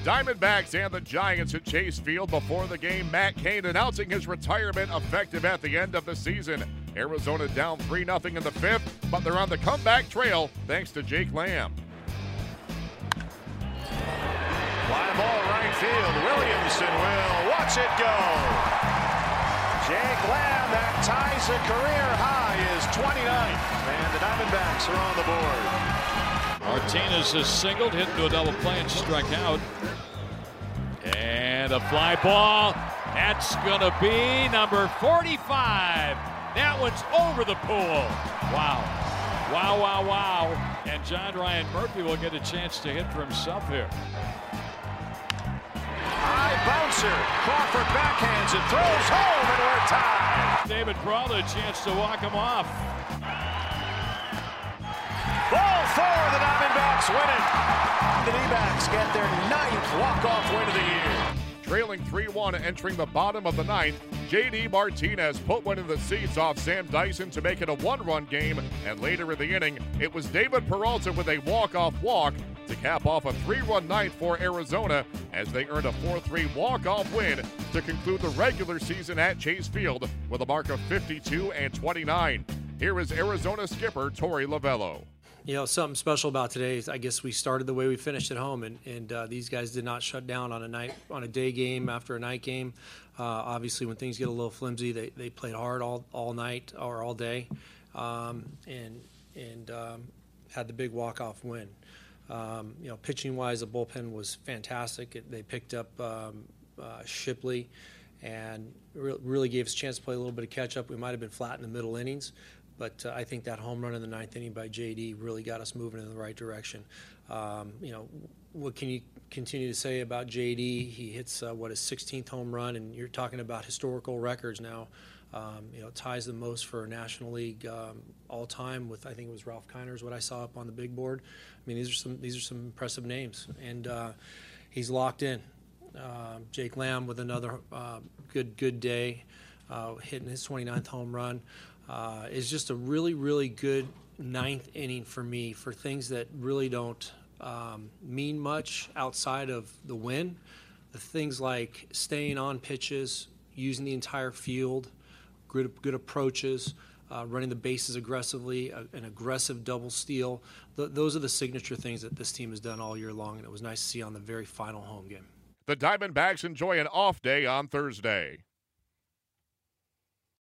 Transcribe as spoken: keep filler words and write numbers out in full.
Diamondbacks and the Giants at Chase Field before the game. Matt Cain announcing his retirement effective at the end of the season. Arizona down three nothing in the fifth, but they're on the comeback trail thanks to Jake Lamb. Fly ball right field. Williamson will watch it go. Jake Lamb, that ties a career high, is twenty-ninth, and the Diamondbacks are on the board. Martinez has singled, hit into a double play and struck out. And a fly ball. That's going to be number forty-five. That one's over the pool. Wow. Wow, wow, wow. And John Ryan Murphy will get a chance to hit for himself here. High bouncer. Crawford backhands it, throws home, and we're tied. David Peralta a chance to walk him off. Ball four, the Diamondbacks win it. The D-backs get their ninth walk-off win of the year. Trailing three one entering the bottom of the ninth, J D Martinez put one in the seats off Sam Dyson to make it a one-run game, and later in the inning, it was David Peralta with a walk-off walk to cap off a three-run night for Arizona as they earned a four three walk-off win to conclude the regular season at Chase Field with a mark of fifty-two and twenty-nine. Here is Arizona skipper Torey Lovullo. You know, something special about today is I guess we started the way we finished at home, and, and uh, these guys did not shut down on a night, on a day game after a night game. Uh, obviously, when things get a little flimsy, they, they played hard all, all night or all day, um, and and um, had the big walk-off win. Um, you know, pitching-wise, the bullpen was fantastic. It, they picked up um, uh, Shipley and re- really gave us a chance to play a little bit of catch-up. We might have been flat in the middle innings. But uh, I think that home run in the ninth inning by J D really got us moving in the right direction. Um, you know, what can you continue to say about J D? He hits, uh, what, his sixteenth home run, and you're talking about historical records now. Um, you know, ties the most for National League um, all-time with, I think it was Ralph Kiner is what I saw up on the big board. I mean, these are some these are some impressive names, and uh, he's locked in. Uh, Jake Lamb with another uh, good, good day, uh, hitting his twenty-ninth home run. Uh, is just a really, really good ninth inning for me for things that really don't um, mean much outside of the win. The things like staying on pitches, using the entire field, good, good approaches, uh, running the bases aggressively, a, an aggressive double steal. Th- those are the signature things that this team has done all year long, and it was nice to see on the very final home game. The Diamondbacks enjoy an off day on Thursday.